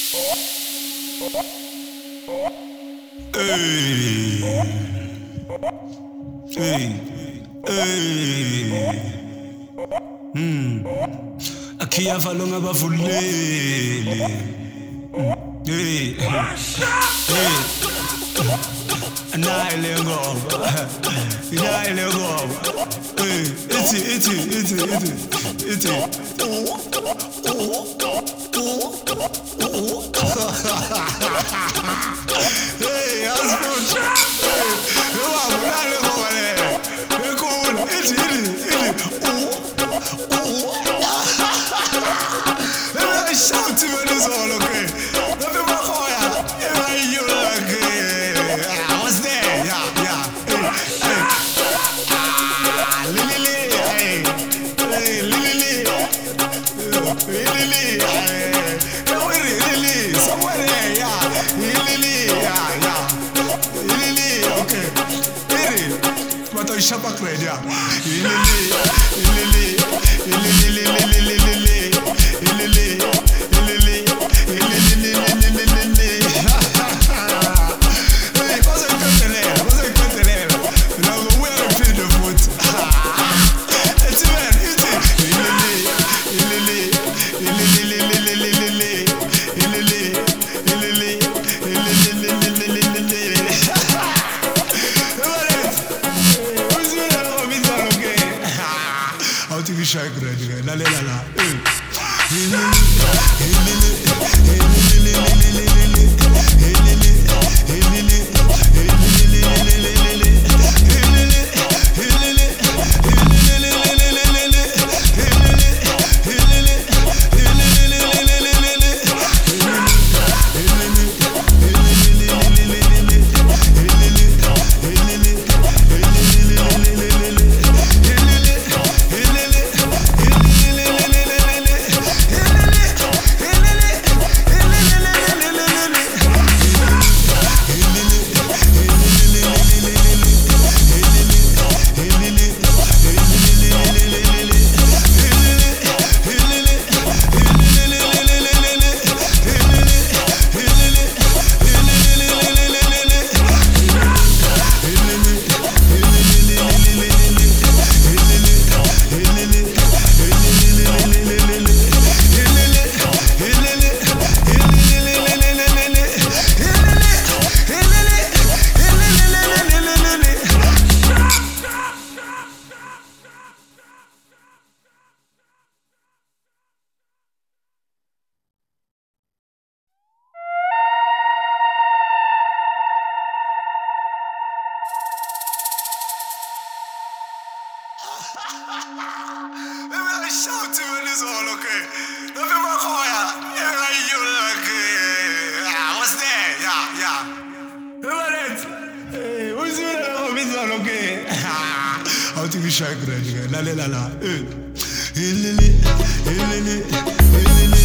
Akhiyafa lo ngabavuleli. Naile ngoba. Naile ngoba. Ithi. Hey, asibona. Ngiwabulale ngoba le. Ekhona ithi. Shout when it's all okay. Nothing but Hoya. You like I was there. Yeah. Lily. Somewhere there. Yeah. Lily. Okay. But I shop back right. Yeah. Lily. Shout when it's all okay. Nothing but Hoya. You like I was there. Yeah. Hey, who's it? Okay. How to be shy, la.